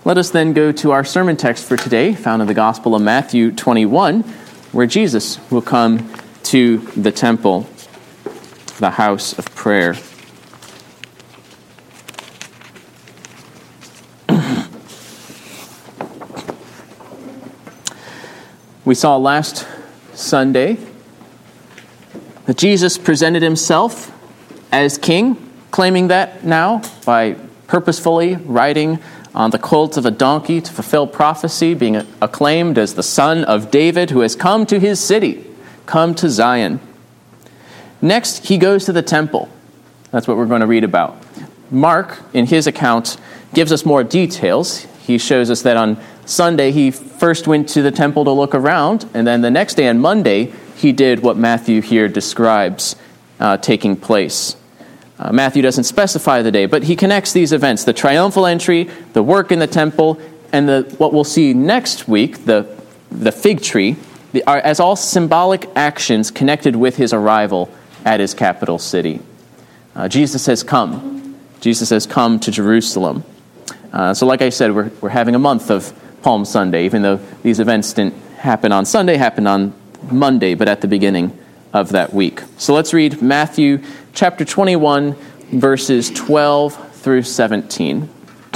Let us then go to our sermon text for today, found in the Gospel of Matthew 21, where Jesus will come to the temple, the house of prayer. We saw last Sunday that Jesus presented himself as king, claiming that now by purposefully riding on the colt of a donkey to fulfill prophecy, being acclaimed as the Son of David who has come to his city, come to Zion. Next, he goes to the temple. That's what we're going to read about. Mark, in his account, gives us more details. He shows us that on Sunday, he first went to the temple to look around, and then the next day, on Monday, he did what Matthew here describes taking place. Matthew doesn't specify the day, but he connects these events, the triumphal entry, the work in the temple, and what we'll see next week, the fig tree, as all symbolic actions connected with his arrival at his capital city. Jesus has come. Jesus has come to Jerusalem. So like I said, we're having a month of Palm Sunday, even though these events didn't happen on Sunday, happened on Monday, but at the beginning of that week. So let's read Matthew chapter 21, verses 12 through 17.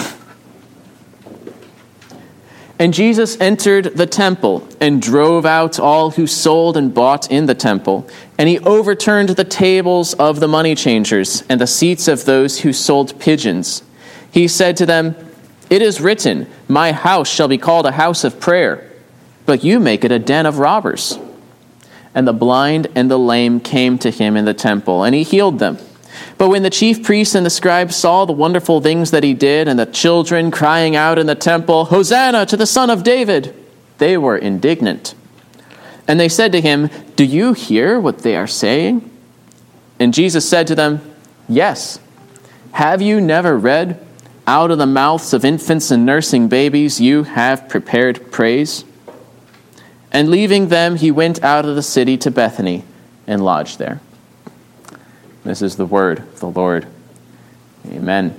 And Jesus entered the temple and drove out all who sold and bought in the temple. And he overturned the tables of the money changers and the seats of those who sold pigeons. He said to them, "It is written, 'My house shall be called a house of prayer,' but you make it a den of robbers." And the blind and the lame came to him in the temple, and he healed them. But when the chief priests and the scribes saw the wonderful things that he did, and the children crying out in the temple, "Hosanna to the Son of David," they were indignant. And they said to him, "Do you hear what they are saying?" And Jesus said to them, "Yes. Have you never read, 'Out of the mouths of infants and nursing babies you have prepared praise'?" And leaving them, he went out of the city to Bethany and lodged there. This is the word of the Lord. Amen.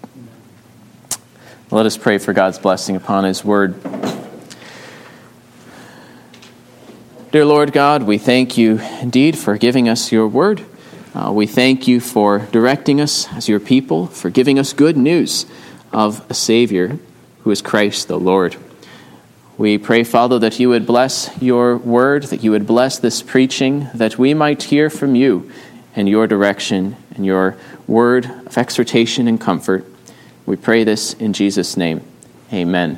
Let us pray for God's blessing upon his word. Dear Lord God, we thank you indeed for giving us your word. We thank you for directing us as your people, for giving us good news of a Savior who is Christ the Lord. We pray, Father, that you would bless your word, that you would bless this preaching, that we might hear from you and your direction and your word of exhortation and comfort. We pray this in Jesus' name. Amen.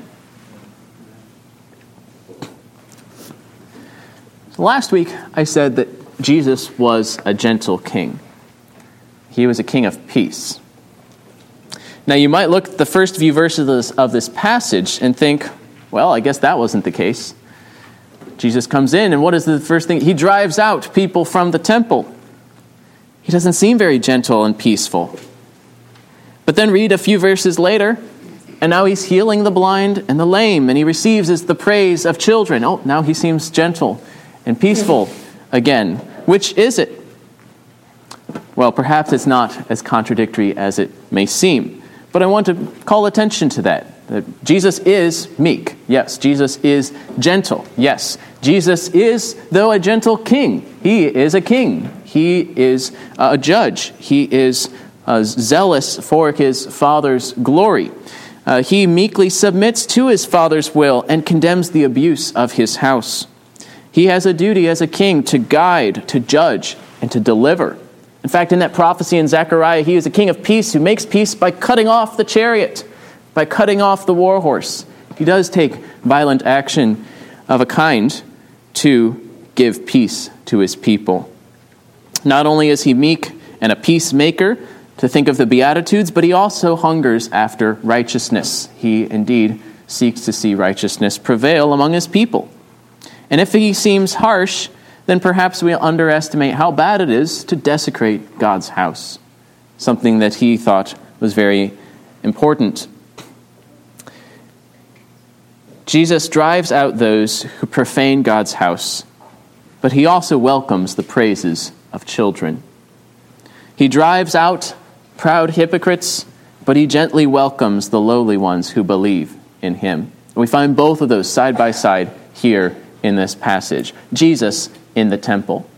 So last week, I said that Jesus was a gentle king. He was a king of peace. Now, you might look at the first few verses of this passage and think, well, I guess that wasn't the case. Jesus comes in, and what is the first thing? He drives out people from the temple. He doesn't seem very gentle and peaceful. But then read a few verses later, and now he's healing the blind and the lame, and he receives the praise of children. Oh, now he seems gentle and peaceful again. Which is it? Well, perhaps it's not as contradictory as it may seem. But I want to call attention to that Jesus is meek. Yes. Jesus is gentle. Yes. Jesus is, though a gentle king, he is a king. He is a judge. He is zealous for his Father's glory. He meekly submits to his Father's will and condemns the abuse of his house. He has a duty as a king to guide, to judge, and to deliver. In fact, in that prophecy in Zechariah, he is a king of peace who makes peace by cutting off the chariot, by cutting off the war horse. He does take violent action of a kind to give peace to his people. Not only is he meek and a peacemaker, to think of the Beatitudes, but he also hungers after righteousness. He indeed seeks to see righteousness prevail among his people. And if he seems harsh, then perhaps we underestimate how bad it is to desecrate God's house, something that he thought was very important. Jesus drives out those who profane God's house, but he also welcomes the praises of children. He drives out proud hypocrites, but he gently welcomes the lowly ones who believe in him. We find both of those side by side here in this passage. Jesus in the temple.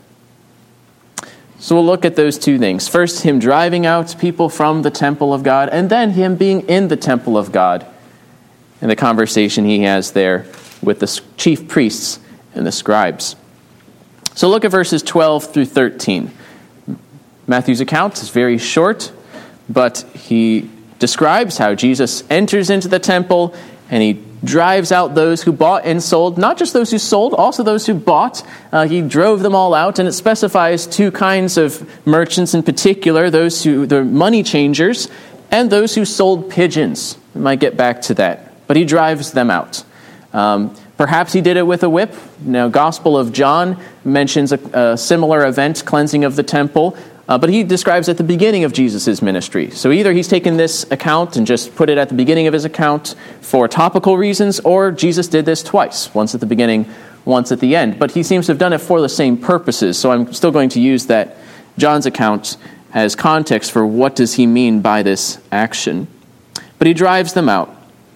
So we'll look at those two things. First, him driving out people from the temple of God, and then him being in the temple of God, and the conversation he has there with the chief priests and the scribes. So look at verses 12 through 13. Matthew's account is very short, but he describes how Jesus enters into the temple and he drives out those who bought and sold, not just those who sold, also those who bought. He drove them all out, and it specifies two kinds of merchants in particular, those who, the money changers, and those who sold pigeons. We might get back to that, but he drives them out. Perhaps he did it with a whip. Now, Gospel of John mentions a similar event, cleansing of the temple, but he describes at the beginning of Jesus' ministry. So either he's taken this account and just put it at the beginning of his account for topical reasons, or Jesus did this twice, once at the beginning, once at the end. But he seems to have done it for the same purposes, so I'm still going to use that John's account as context for what does he mean by this action. But he drives them out.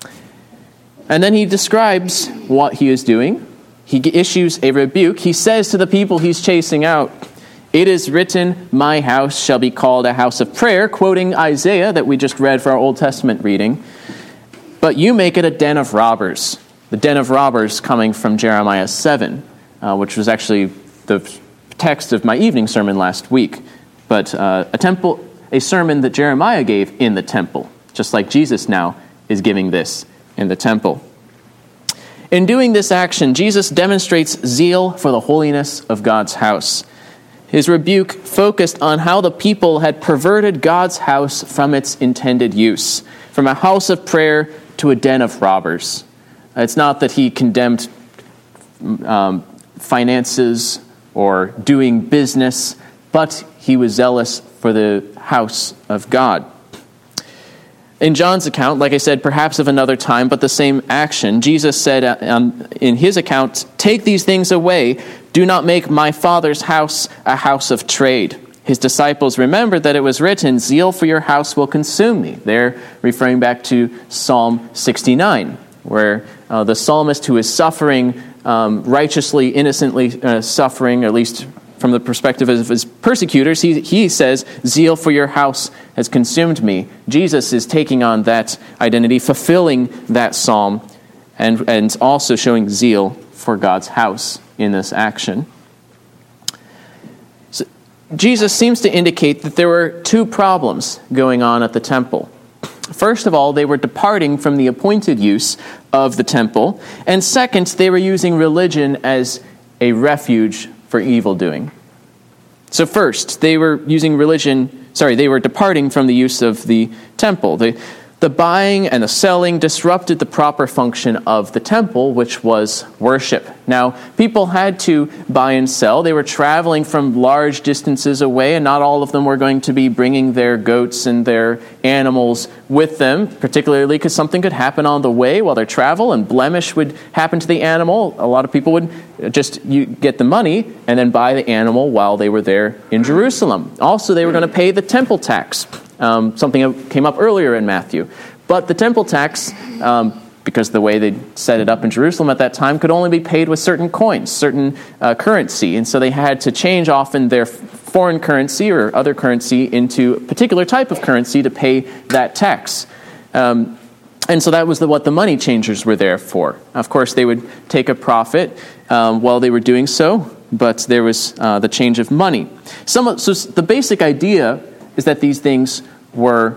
And then he describes what he is doing. He issues a rebuke. He says to the people he's chasing out, "It is written, my house shall be called a house of prayer," quoting Isaiah that we just read for our Old Testament reading. "But you make it a den of robbers." The den of robbers coming from Jeremiah 7, which was actually the text of my evening sermon last week. But a sermon that Jeremiah gave in the temple, just like Jesus now is giving this in the temple. In doing this action, Jesus demonstrates zeal for the holiness of God's house. His rebuke focused on how the people had perverted God's house from its intended use, from a house of prayer to a den of robbers. It's not that he condemned finances or doing business, but he was zealous for the house of God. In John's account, like I said, perhaps of another time, but the same action, Jesus said in his account, "Take these things away. Do not make my Father's house a house of trade." His disciples remembered that it was written, "Zeal for your house will consume me." They're referring back to Psalm 69, where the psalmist who is suffering, righteously, innocently suffering, or at least from the perspective of his persecutors, he says, "Zeal for your house has consumed me." Jesus is taking on that identity, fulfilling that psalm, and also showing zeal for God's house in this action. So Jesus seems to indicate that there were two problems going on at the temple. First of all, they were departing from the appointed use of the temple, and second, they were using religion as a refuge for evildoing. So first, they were departing from the use of the temple. The buying and the selling disrupted the proper function of the temple, which was worship. Now, people had to buy and sell. They were traveling from large distances away, and not all of them were going to be bringing their goats and their animals with them, particularly because something could happen on the way while they travel, and blemish would happen to the animal. A lot of people would just get the money and then buy the animal while they were there in Jerusalem. Also, they were going to pay the temple tax. Something that came up earlier in Matthew. But the temple tax, because the way they set it up in Jerusalem at that time, could only be paid with certain coins, certain currency. And so they had to change often their foreign currency or other currency into a particular type of currency to pay that tax. And so that was what the money changers were there for. Of course, they would take a profit while they were doing so, but there was the change of money. So the basic idea is that these things were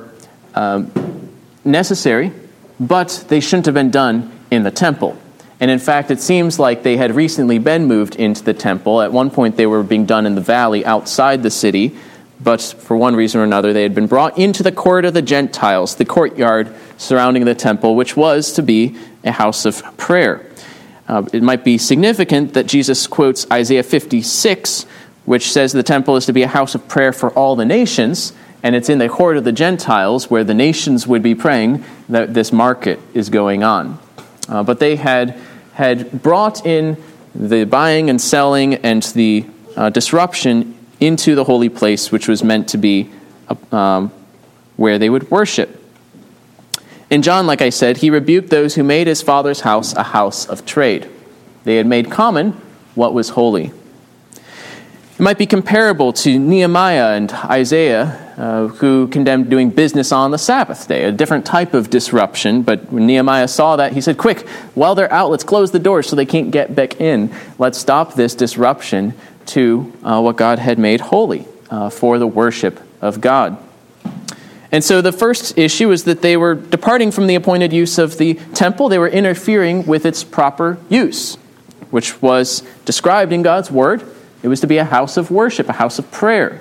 necessary, but they shouldn't have been done in the temple. And in fact, it seems like they had recently been moved into the temple. At one point, they were being done in the valley outside the city, but for one reason or another, they had been brought into the court of the Gentiles, the courtyard surrounding the temple, which was to be a house of prayer. It might be significant that Jesus quotes Isaiah 56, which says the temple is to be a house of prayer for all the nations, and it's in the court of the Gentiles where the nations would be praying that this market is going on. But they had brought in the buying and selling and the disruption into the holy place, which was meant to be where they would worship. In John, like I said, he rebuked those who made his Father's house a house of trade. They had made common what was holy. It might be comparable to Nehemiah and Isaiah, who condemned doing business on the Sabbath day, a different type of disruption. But when Nehemiah saw that, he said, quick, while they're out, let's close the doors so they can't get back in. Let's stop this disruption to what God had made holy for the worship of God. And so the first issue is that they were departing from the appointed use of the temple. They were interfering with its proper use, which was described in God's word. It was to be a house of worship, a house of prayer.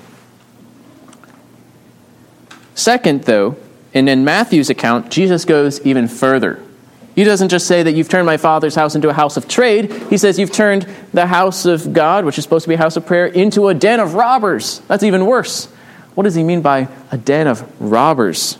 Second, though, and in Matthew's account, Jesus goes even further. He doesn't just say that you've turned my Father's house into a house of trade. He says you've turned the house of God, which is supposed to be a house of prayer, into a den of robbers. That's even worse. What does he mean by a den of robbers?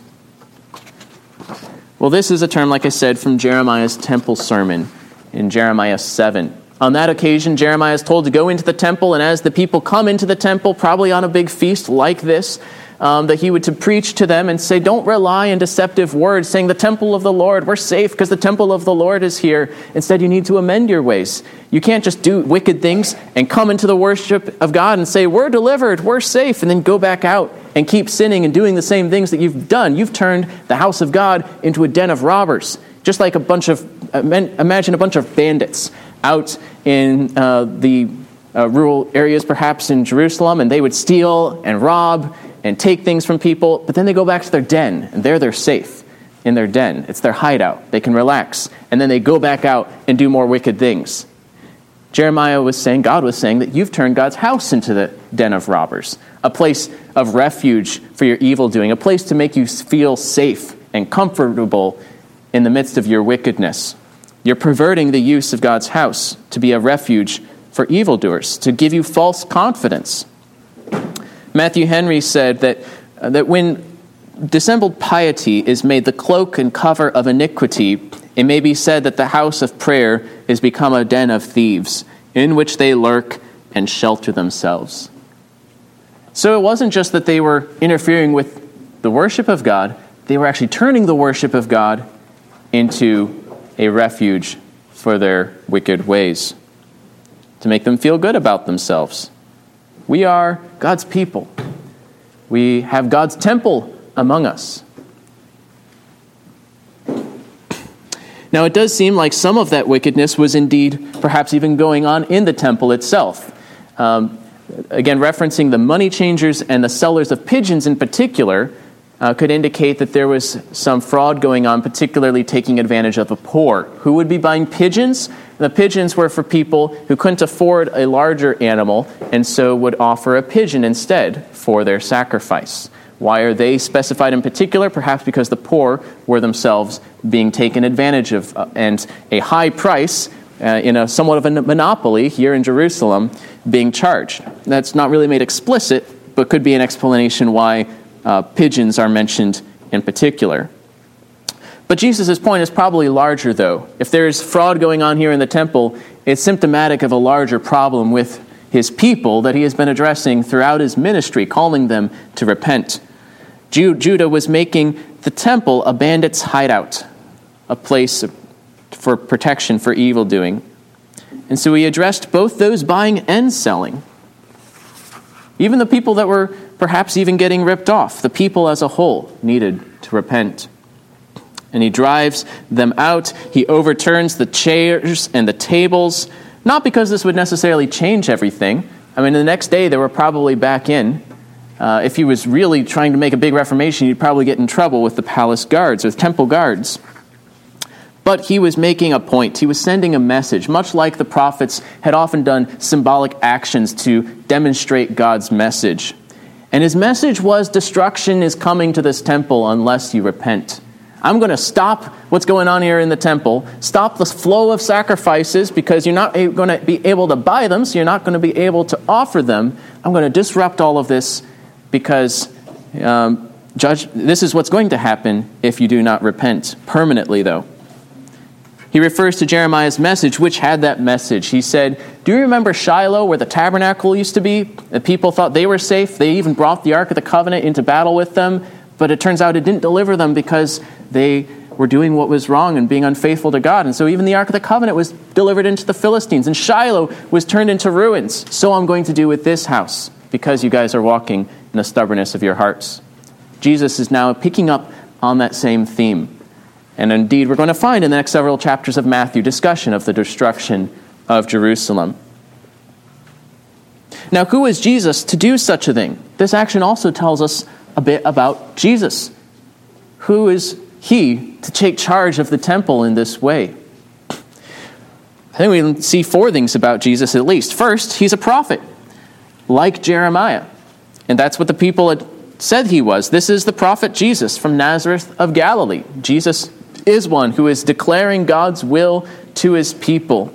Well, this is a term, like I said, from Jeremiah's temple sermon in Jeremiah 7. On that occasion, Jeremiah is told to go into the temple, and as the people come into the temple, probably on a big feast like this, that he would to preach to them and say, don't rely on deceptive words, saying the temple of the Lord, we're safe because the temple of the Lord is here. Instead, you need to amend your ways. You can't just do wicked things and come into the worship of God and say, we're delivered, we're safe, and then go back out and keep sinning and doing the same things that you've done. You've turned the house of God into a den of robbers, just like imagine a bunch of bandits out in the rural areas, perhaps in Jerusalem, and they would steal and rob and take things from people, but then they go back to their den, and there they're safe in their den. It's their hideout. They can relax, and then they go back out and do more wicked things. Jeremiah was saying, God was saying, that you've turned God's house into the den of robbers, a place of refuge for your evil doing, a place to make you feel safe and comfortable in the midst of your wickedness. You're perverting the use of God's house to be a refuge for evildoers, to give you false confidence. Matthew Henry said that when dissembled piety is made the cloak and cover of iniquity, it may be said that the house of prayer is become a den of thieves, in which they lurk and shelter themselves. So it wasn't just that they were interfering with the worship of God, they were actually turning the worship of God into a refuge for their wicked ways, to make them feel good about themselves. We are God's people. We have God's temple among us. Now, it does seem like some of that wickedness was indeed perhaps even going on in the temple itself. Again, referencing the money changers and the sellers of pigeons in particular could indicate that there was some fraud going on, particularly taking advantage of the poor. Who would be buying pigeons? The pigeons were for people who couldn't afford a larger animal and so would offer a pigeon instead for their sacrifice. Why are they specified in particular? Perhaps because the poor were themselves being taken advantage of, and a high price in a somewhat of a monopoly here in Jerusalem being charged. That's not really made explicit, but could be an explanation why pigeons are mentioned in particular. But Jesus' point is probably larger, though. If there's fraud going on here in the temple, it's symptomatic of a larger problem with his people that he has been addressing throughout his ministry, calling them to repent. Judah was making the temple a bandit's hideout, a place for protection for evildoing. And so he addressed both those buying and selling. Even the people that were perhaps even getting ripped off, the people as a whole needed to repent. And he drives them out. He overturns the chairs and the tables, not because this would necessarily change everything. I mean, the next day they were probably back in. If he was really trying to make a big reformation, he'd probably get in trouble with the palace guards or the temple guards. But he was making a point. He was sending a message, much like the prophets had often done symbolic actions to demonstrate God's message. And his message was, destruction is coming to this temple unless you repent. I'm going to stop what's going on here in the temple, stop the flow of sacrifices because you're not going to be able to buy them, so you're not going to be able to offer them. I'm going to disrupt all of this because this is what's going to happen if you do not repent permanently, though. He refers to Jeremiah's message, which had that message. He said, do you remember Shiloh, where the tabernacle used to be? The people thought they were safe. They even brought the Ark of the Covenant into battle with them. but it turns out it didn't deliver them because they were doing what was wrong and being unfaithful to God. And so even the Ark of the Covenant was delivered into the Philistines, and Shiloh was turned into ruins. So I'm going to do with this house, because you guys are walking in the stubbornness of your hearts. Jesus is now picking up on that same theme. And indeed, we're going to find in the next several chapters of Matthew discussion of the destruction of Jerusalem. Now, who is Jesus to do such a thing? This action also tells us a bit about Jesus. Who is he to take charge of the temple in this way? I think we can see four things about Jesus at least. First, he's a prophet, like Jeremiah. And that's what the people had said he was. This is the prophet Jesus from Nazareth of Galilee. Jesus is one who is declaring God's will to his people.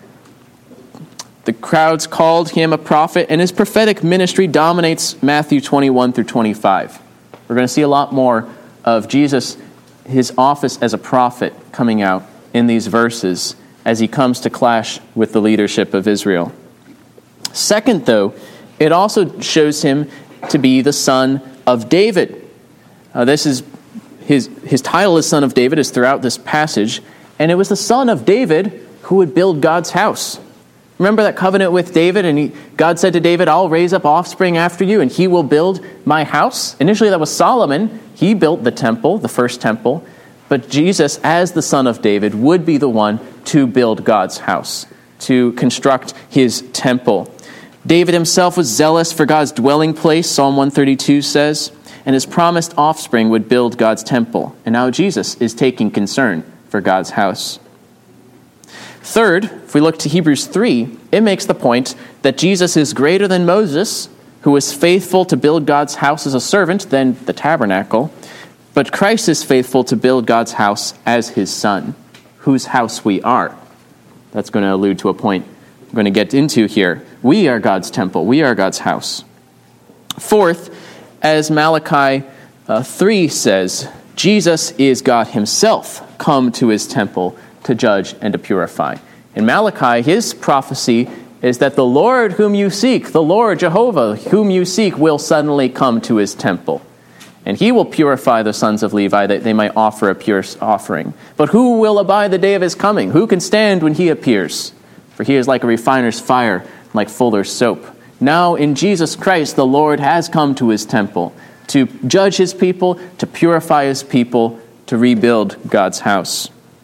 The crowds called him a prophet, and his prophetic ministry dominates Matthew 21 through 25. We're going to see a lot more of Jesus, his office as a prophet, coming out in these verses as he comes to clash with the leadership of Israel. Second, though, it also shows him to be the son of David. This is his title as son of David is throughout this passage, and it was the son of David who would build God's house. Remember that covenant with David, and God said to David, I'll raise up offspring after you, and he will build my house. Initially that was Solomon. He built the temple, the first temple. But Jesus, as the son of David, would be the one to build God's house, to construct his temple. David himself was zealous for God's dwelling place, Psalm 132 says, and his promised offspring would build God's temple. And now Jesus is taking concern for God's house. Third, if we look to Hebrews 3, it makes the point that Jesus is greater than Moses, who was faithful to build God's house as a servant, than the tabernacle. But Christ is faithful to build God's house as his son, whose house we are. That's going to allude to a point we're going to get into here. We are God's temple. We are God's house. Fourth, as Malachi 3 says, Jesus is God himself come to his temple to judge and to purify. In Malachi, his prophecy is that the Lord whom you seek, the Lord Jehovah whom you seek, will suddenly come to his temple. And he will purify the sons of Levi that they might offer a pure offering. But who will abide the day of his coming? Who can stand when he appears? For he is like a refiner's fire, like fuller's soap. Now in Jesus Christ, the Lord has come to his temple to judge his people, to purify his people, to rebuild God's house.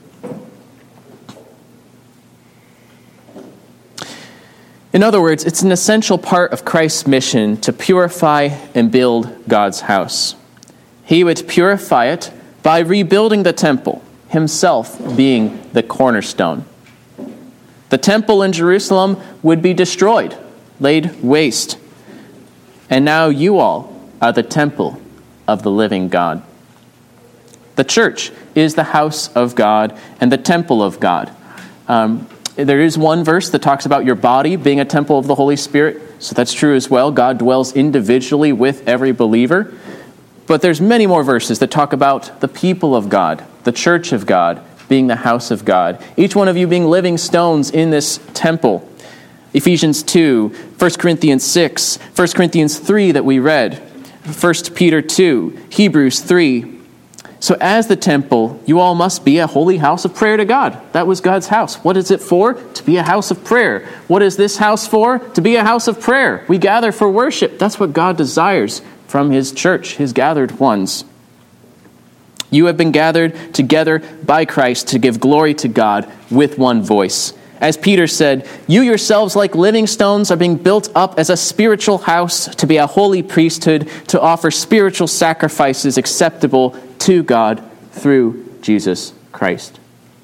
In other words, it's an essential part of Christ's mission to purify and build God's house. He would purify it by rebuilding the temple, himself being the cornerstone. The temple in Jerusalem would be destroyed, laid waste. And now you all are the temple of the living God. The church is the house of God and the temple of God. There is one verse that talks about your body being a temple of the Holy Spirit, so that's true as well. God dwells individually with every believer. But there's many more verses that talk about the people of God, the church of God, being the house of God. Each one of you being living stones in this temple. Ephesians 2, 1 Corinthians 6, 1 Corinthians 3 that we read, 1 Peter 2, Hebrews 3. So as the temple, you all must be a holy house of prayer to God. That was God's house. What is it for? To be a house of prayer. What is this house for? To be a house of prayer. We gather for worship. That's what God desires from his church, his gathered ones. You have been gathered together by Christ to give glory to God with one voice. As Peter said, you yourselves, like living stones, are being built up as a spiritual house to be a holy priesthood, to offer spiritual sacrifices acceptable to God through Jesus Christ.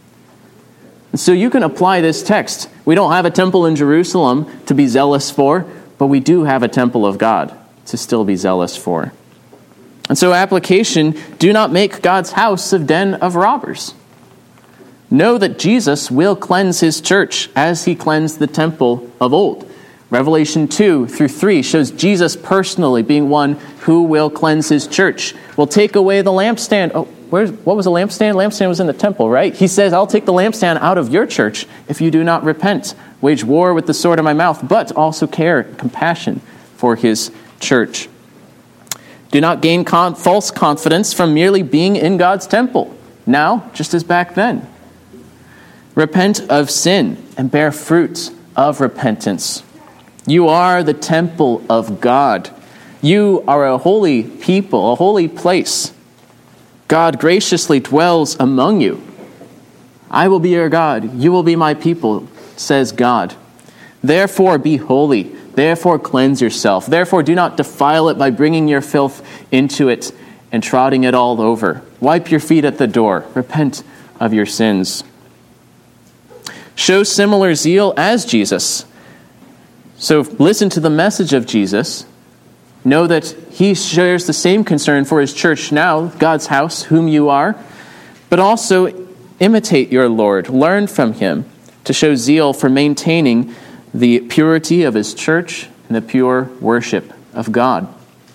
And so you can apply this text. We don't have a temple in Jerusalem to be zealous for, but we do have a temple of God to still be zealous for. And so application, do not make God's house a den of robbers. Know that Jesus will cleanse his church as he cleansed the temple of old. Revelation 2 through 3 shows Jesus personally being one who will cleanse his church. Will take away the lampstand. Oh, what was the lampstand? Lampstand was in the temple, right? He says, I'll take the lampstand out of your church if you do not repent. Wage war with the sword in my mouth, but also care and compassion for his church. Do not gain false confidence from merely being in God's temple, now just as back then. Repent of sin and bear fruit of repentance. You are the temple of God. You are a holy people, a holy place. God graciously dwells among you. I will be your God. You will be my people, says God. Therefore be holy. Therefore cleanse yourself. Therefore do not defile it by bringing your filth into it and trotting it all over. Wipe your feet at the door. Repent of your sins. Show similar zeal as Jesus. So listen to the message of Jesus. Know that he shares the same concern for his church now, God's house, whom you are, but also imitate your Lord. Learn from him to show zeal for maintaining the purity of his church and the pure worship of God,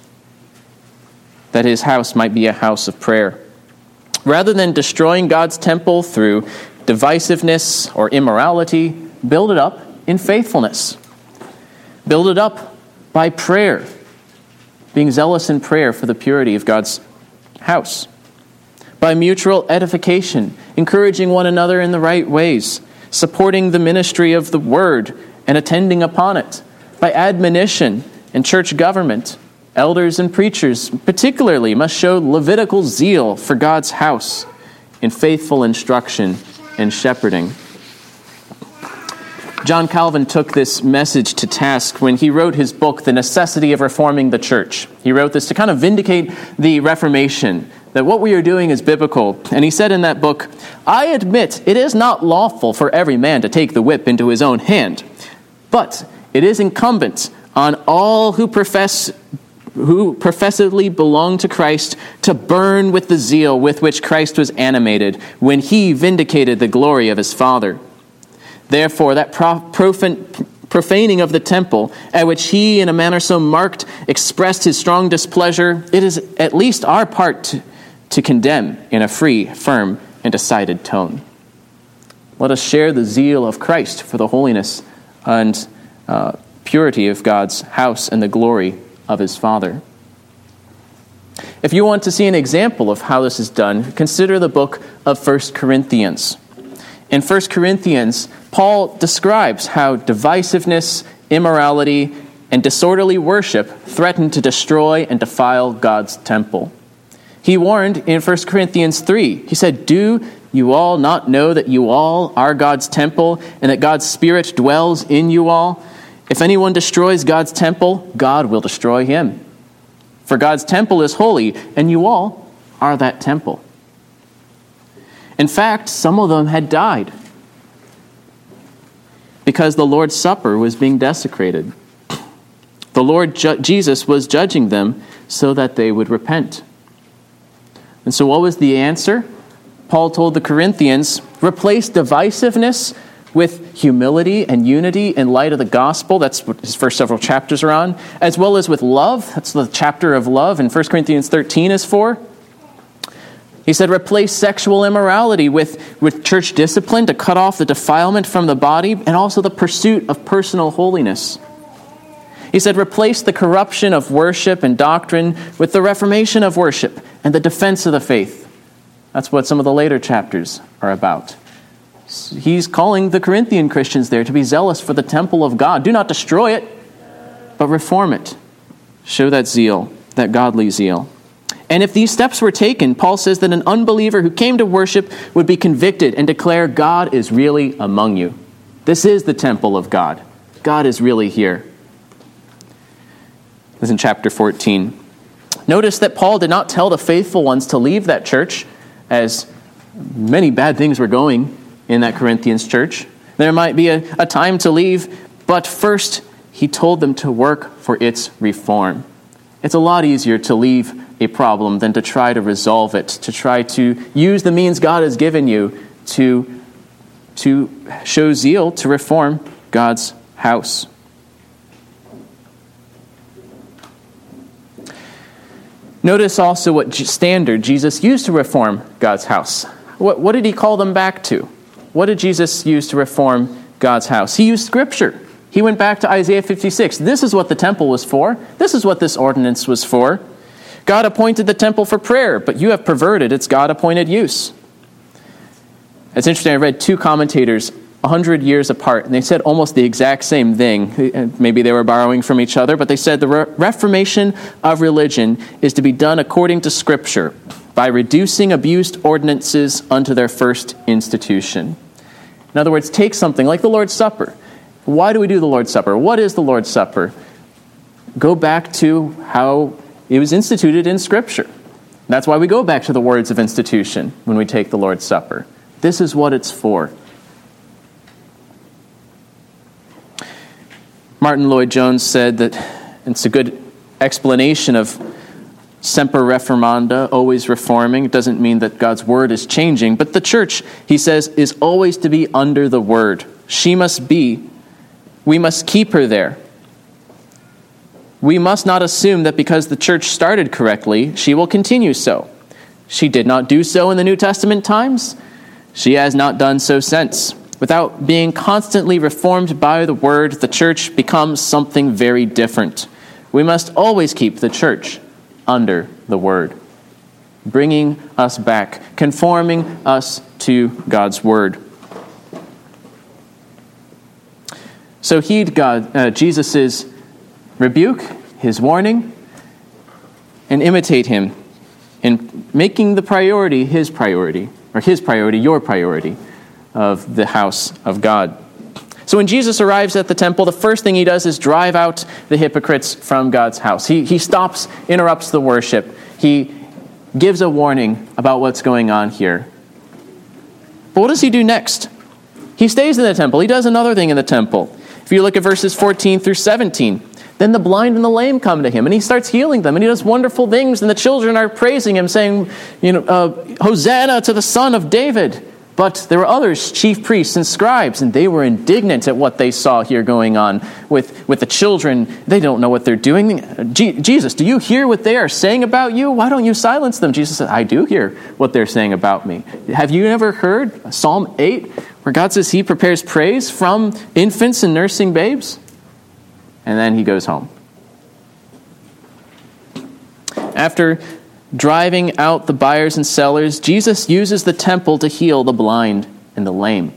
that his house might be a house of prayer. Rather than destroying God's temple through divisiveness or immorality, build it up in faithfulness. Build it up by prayer, being zealous in prayer for the purity of God's house. By mutual edification, encouraging one another in the right ways, supporting the ministry of the word and attending upon it. By admonition and church government, elders and preachers particularly must show Levitical zeal for God's house in faithful instruction and shepherding. John Calvin took this message to task when he wrote his book, The Necessity of Reforming the Church. He wrote this to kind of vindicate the Reformation, that what we are doing is biblical. And he said in that book, I admit it is not lawful for every man to take the whip into his own hand, but it is incumbent on all who professedly belong to Christ to burn with the zeal with which Christ was animated when he vindicated the glory of his Father. Therefore, that profaning of the temple, at which he, in a manner so marked, expressed his strong displeasure, it is at least our part to condemn in a free, firm, and decided tone. Let us share the zeal of Christ for the holiness and purity of God's house and the glory of his Father. If you want to see an example of how this is done, consider the book of 1 Corinthians. In 1 Corinthians, Paul describes how divisiveness, immorality, and disorderly worship threaten to destroy and defile God's temple. He warned in 1 Corinthians 3, he said, Do you all not know that you all are God's temple and that God's Spirit dwells in you all? If anyone destroys God's temple, God will destroy him. For God's temple is holy, and you all are that temple. In fact, some of them had died because the Lord's Supper was being desecrated. The Lord Jesus was judging them so that they would repent. And so what was the answer? Paul told the Corinthians, replace divisiveness with humility and unity in light of the gospel. That's what his first several chapters are on. As well as with love. That's the chapter of love in 1 Corinthians 13 is for. He said, replace sexual immorality with church discipline to cut off the defilement from the body and also the pursuit of personal holiness. He said, replace the corruption of worship and doctrine with the reformation of worship and the defense of the faith. That's what some of the later chapters are about. He's calling the Corinthian Christians there to be zealous for the temple of God. Do not destroy it, but reform it. Show that zeal, that godly zeal. And if these steps were taken, Paul says that an unbeliever who came to worship would be convicted and declare God is really among you. This is the temple of God. God is really here. This is in chapter 14. Notice that Paul did not tell the faithful ones to leave that church, as many bad things were going in that Corinthians church. There might be a time to leave, but first he told them to work for its reform. It's a lot easier to leave a problem than to try to resolve it, to try to use the means God has given you to show zeal to reform God's house. Notice also what standard Jesus used to reform God's house. What did he call them back to? What did Jesus use to reform God's house? He used Scripture. He went back to Isaiah 56. This is what the temple was for. This is what this ordinance was for. God appointed the temple for prayer, but you have perverted its God-appointed use. It's interesting, I read two commentators 100 years apart, and they said almost the exact same thing. Maybe they were borrowing from each other, but they said the reformation of religion is to be done according to Scripture by reducing abused ordinances unto their first institution. In other words, take something like the Lord's Supper. Why do we do the Lord's Supper? What is the Lord's Supper? Go back to how it was instituted in Scripture. That's why we go back to the words of institution when we take the Lord's Supper. This is what it's for. Martin Lloyd-Jones said that it's a good explanation of semper reformanda, always reforming. It doesn't mean that God's word is changing, but the church, he says, is always to be under the word. She must be. We must keep her there. We must not assume that because the church started correctly, she will continue so. She did not do so in the New Testament times. She has not done so since. Without being constantly reformed by the word, the church becomes something very different. We must always keep the church under the word, bringing us back, conforming us to God's word. So heed Jesus' rebuke, his warning, and imitate him in making the priority his priority, or his priority your priority of the house of God. So when Jesus arrives at the temple, the first thing he does is drive out the hypocrites from God's house. He stops, interrupts the worship. He gives a warning about what's going on here. But what does he do next? He stays in the temple. He does another thing in the temple. If you look at verses 14 through 17, then the blind and the lame come to him, and he starts healing them, and he does wonderful things, and the children are praising him, saying, Hosanna to the Son of David. But there were others, chief priests and scribes, and they were indignant at what they saw here going on with the children. They don't know what they're doing. Jesus, do you hear what they are saying about you? Why don't you silence them? Jesus said, I do hear what they're saying about me. Have you ever heard Psalm 8, where God says he prepares praise from infants and nursing babes? And then he goes home. After driving out the buyers and sellers, Jesus uses the temple to heal the blind and the lame.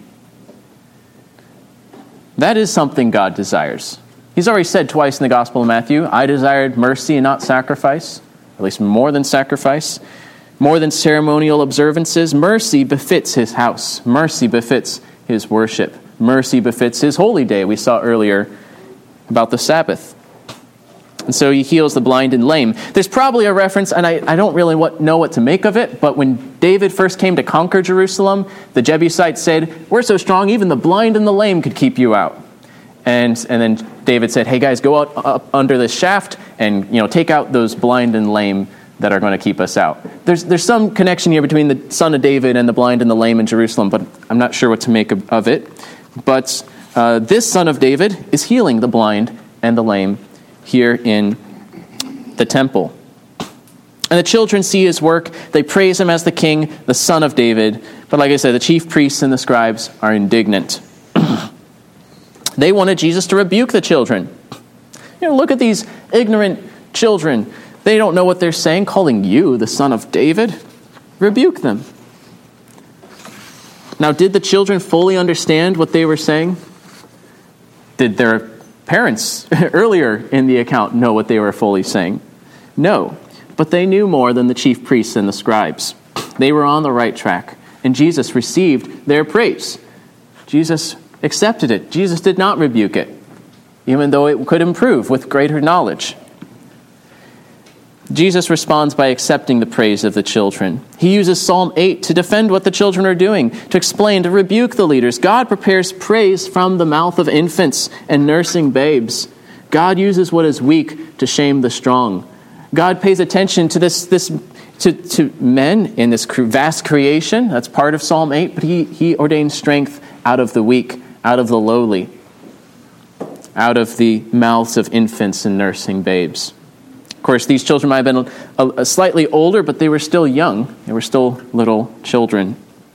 That is something God desires. He's already said twice in the Gospel of Matthew, I desired mercy and not sacrifice, at least more than sacrifice, more than ceremonial observances. Mercy befits his house. Mercy befits his worship. Mercy befits his holy day. We saw earlier about the Sabbath. And so he heals the blind and lame. There's probably a reference, and I don't really know what to make of it, but when David first came to conquer Jerusalem, the Jebusites said, we're so strong, even the blind and the lame could keep you out. And then David said, hey guys, go out up under this shaft and take out those blind and lame that are going to keep us out. There's some connection here between the son of David and the blind and the lame in Jerusalem, but I'm not sure what to make of it. But this son of David is healing the blind and the lame here in the temple. And the children see his work. They praise him as the king, the son of David. But like I said, the chief priests and the scribes are indignant. They wanted Jesus to rebuke the children. Look at these ignorant children. They don't know what they're saying, calling you the son of David. Rebuke them. Now, did the children fully understand what they were saying? Did their parents earlier in the account know what they were fully saying? No, but they knew more than the chief priests and the scribes. They were on the right track, and Jesus received their praise. Jesus accepted it. Jesus did not rebuke it, even though it could improve with greater knowledge. Jesus responds by accepting the praise of the children. He uses Psalm 8 to defend what the children are doing, to explain, to rebuke the leaders. God prepares praise from the mouth of infants and nursing babes. God uses what is weak to shame the strong. God pays attention to to men in this vast creation. That's part of Psalm 8, but he ordains strength out of the weak, out of the lowly, out of the mouths of infants and nursing babes. Of course, these children might have been a slightly older, but they were still young. They were still little children.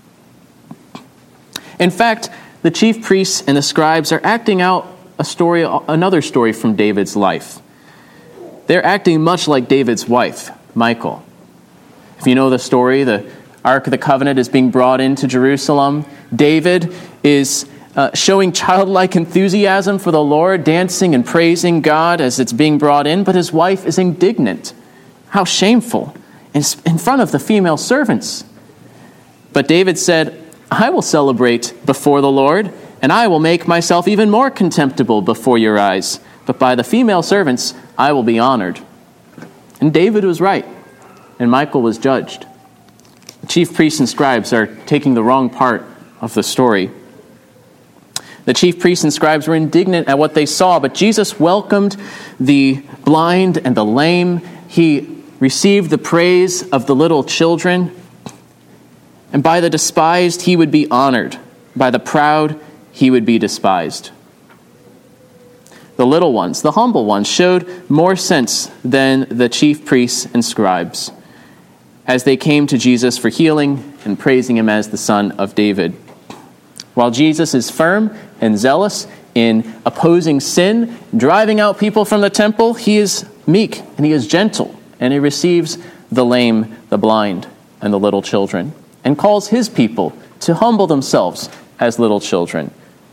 In fact, the chief priests and the scribes are acting out another story from David's life. They're acting much like David's wife. Michael. If you know the story, the Ark of the Covenant is being brought into Jerusalem. David is showing childlike enthusiasm for the Lord, dancing and praising God as it's being brought in, but his wife is indignant. How shameful, in front of the female servants. But David said, I will celebrate before the Lord, and I will make myself even more contemptible before your eyes. But by the female servants I will be honored. And David was right, and Michael was judged. The chief priests and scribes are taking the wrong part of the story. The chief priests and scribes were indignant at what they saw, but Jesus welcomed the blind and the lame. He received the praise of the little children. And by the despised, he would be honored. By the proud, he would be despised. The little ones, the humble ones, showed more sense than the chief priests and scribes as they came to Jesus for healing and praising him as the Son of David. While Jesus is firm and zealous in opposing sin, driving out people from the temple, he is meek and he is gentle, and he receives the lame, the blind, and the little children, and calls his people to humble themselves as little children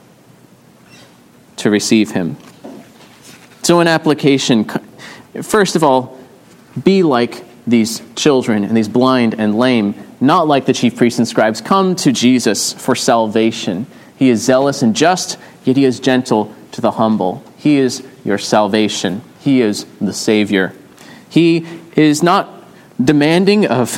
to receive him. So in application, first of all, be like these children and these blind and lame, not like the chief priests and scribes. Come to Jesus for salvation. He is zealous and just, yet he is gentle to the humble. He is your salvation. He is the Savior. He is not demanding of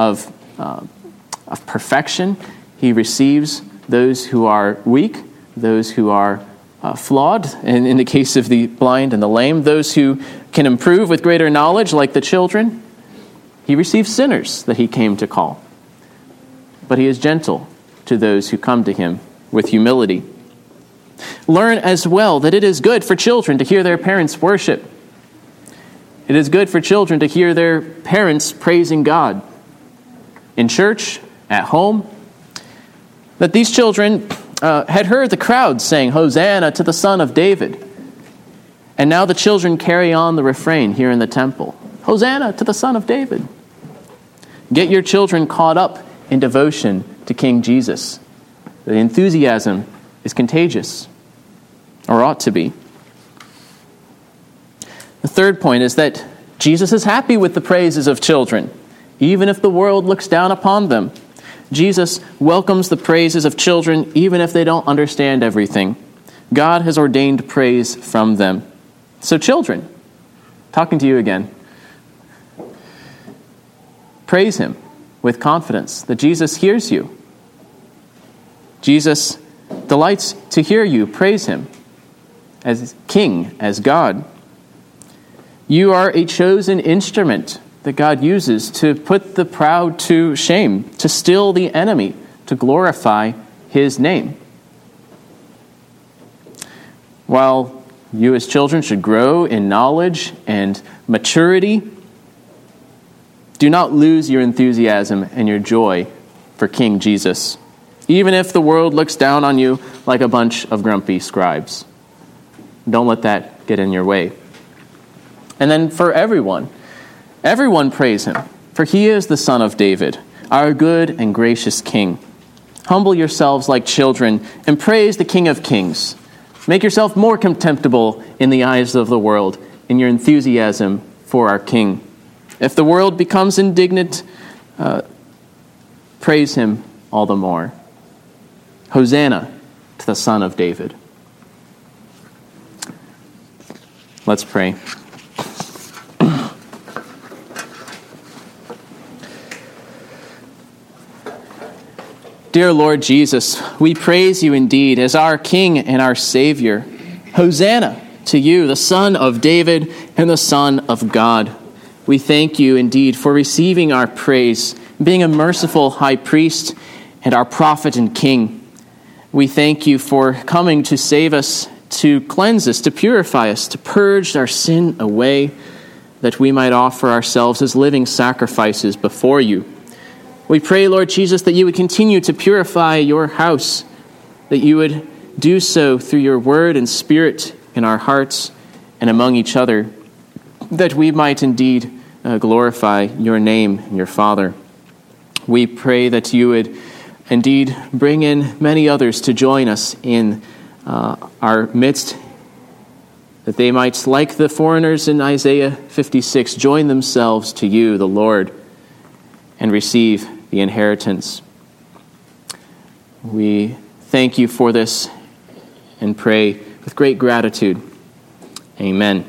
perfection. He receives those who are weak, those who are flawed, and in the case of the blind and the lame, those who can improve with greater knowledge, like the children. He receives sinners that he came to call. But he is gentle to those who come to him with humility. Learn as well that it is good for children to hear their parents worship. It is good for children to hear their parents praising God in church, at home. That these children had heard the crowd saying, Hosanna to the Son of David. And now the children carry on the refrain here in the temple. Hosanna to the Son of David. Get your children caught up in devotion to King Jesus. The enthusiasm is contagious, or ought to be. The third point is that Jesus is happy with the praises of children, even if the world looks down upon them. Jesus welcomes the praises of children, even if they don't understand everything. God has ordained praise from them. So children, talking to you again, praise him with confidence that Jesus hears you. Jesus delights to hear you praise him as King, as God. You are a chosen instrument that God uses to put the proud to shame, to still the enemy, to glorify his name. While you as children should grow in knowledge and maturity, do not lose your enthusiasm and your joy for King Jesus, even if the world looks down on you like a bunch of grumpy scribes. Don't let that get in your way. And then for everyone praise him, for he is the Son of David, our good and gracious King. Humble yourselves like children and praise the King of Kings. Make yourself more contemptible in the eyes of the world in your enthusiasm for our King. If the world becomes indignant, praise him all the more. Hosanna to the Son of David. Let's pray. Dear Lord Jesus, we praise you indeed as our King and our Savior. Hosanna to you, the Son of David and the Son of God. We thank you indeed for receiving our praise, being a merciful high priest and our prophet and king. We thank you for coming to save us, to cleanse us, to purify us, to purge our sin away, that we might offer ourselves as living sacrifices before you. We pray, Lord Jesus, that you would continue to purify your house, that you would do so through your word and spirit in our hearts and among each other, that we might indeed glorify your name and your Father. We pray that you would indeed bring in many others to join us in our midst, that they might, like the foreigners in Isaiah 56, join themselves to you, the Lord, and receive the inheritance. We thank you for this and pray with great gratitude. Amen.